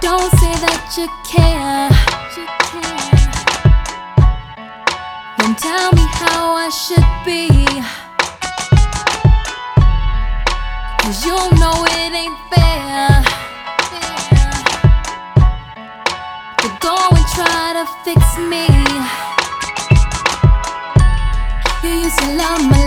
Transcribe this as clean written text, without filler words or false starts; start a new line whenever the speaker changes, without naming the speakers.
Don't say that you care. Don't tell me how I should be, 'cause you know it ain't fair to go and try to fix me. You used to love my